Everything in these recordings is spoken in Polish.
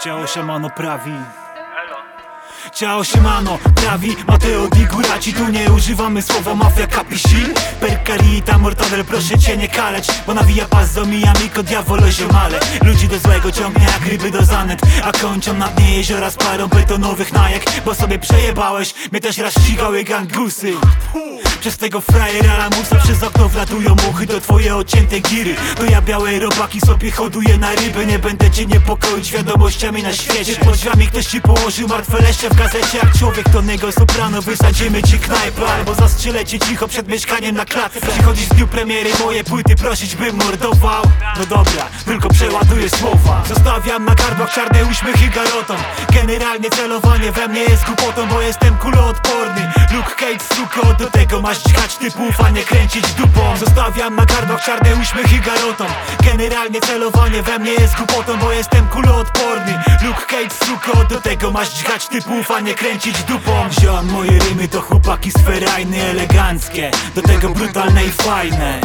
Ciało siemano prawi. Ciao siemano, prawi Mateo Di Guraci. Tu nie używamy słowa mafia capisci. Per carita mortadel, proszę cię nie kaleć, bo nawija pas z omijami ko diavolo ziomale. Ludzi do złego ciągnie jak ryby do zanet, a kończą na dnie jeziora z parą betonowych najek. Bo sobie przejebałeś, mnie też raz ścigały gangusy. Przez tego frajera lamusa przez okno wlatują muchy do twoje odcięte giry. To ja białe robaki sobie hoduję na ryby. Nie będę cię niepokoić wiadomościami na świecie. Pod drzwiami ktoś ci położył martwe leście w gazecie. Jak człowiek to nego soprano, wysadzimy ci knajpę albo zastrzelę cię cicho przed mieszkaniem na klatce. Przychodzisz w dniu premiery moje płyty prosić bym mordował. No dobra, tylko przeładuję słowa. Zostawiam na gardłach czarne uśmiechy garotom. Generalnie celowanie we mnie jest głupotą, bo jestem kuloodporny. Luke Cage suko, do tego masz dźgać typów, a nie kręcić dupą. Zostawiam na gardłach czarne uśmiechy garotom. Generalnie celowanie we mnie jest głupotą, bo jestem kuloodporny. Luke Cage suko, do tego masz dźgać typów, a nie kręcić dupą. Ziom, moje rymy to chłopaki sferajne, eleganckie, do tego brutalne i fajne.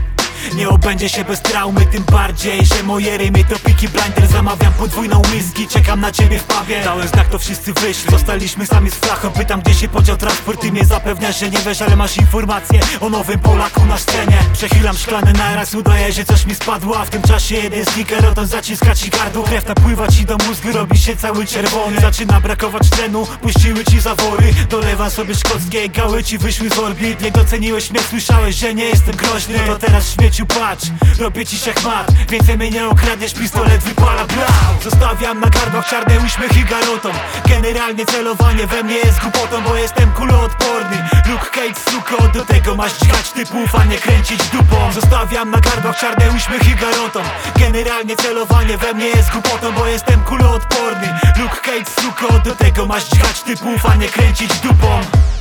Nie obędzie się bez traumy, tym bardziej, że moje rymy to Peaky Blinders. Zamawiam podwójną whisky, czekam na ciebie w pubie. Dałem znak, to wszyscy wyszli, zostaliśmy sami z flachą. Pytam, gdzie się podział transport, ty mnie zapewniasz, że nie wiesz, ale masz informacje o nowym Polaku na scenie. Przechylam szklany naraz, udaję, że coś mi spadło, a w tym czasie jeden snickeroton zaciska ci gardło. Krew napływa ci do mózgu, robi się cały czerwony. Zaczyna brakować tlenu, puściły ci zawory. Dolewam sobie szkockie, gały ci wyszły z orbit. Nie doceniłeś mnie, słyszałeś, że nie jestem groźny. No to teraz śmieciu patrz, robię ci szachmat. Więcej mnie nie okradniesz, pistolet wypala blau. Zostawiam na gardłach czarne uśmiechy garotom. Generalnie celowanie we mnie jest głupotą, bo jestem kuloodporny. Luke Cage suko, do tego masz dźgać typów, a nie kręcić dupą. Zostawiam na gardłach czarne uśmiechy garotom. Generalnie celowanie we mnie jest głupotą, bo jestem kuloodporny. Luke Cage suko, do tego masz dźgać typów, a nie kręcić dupą.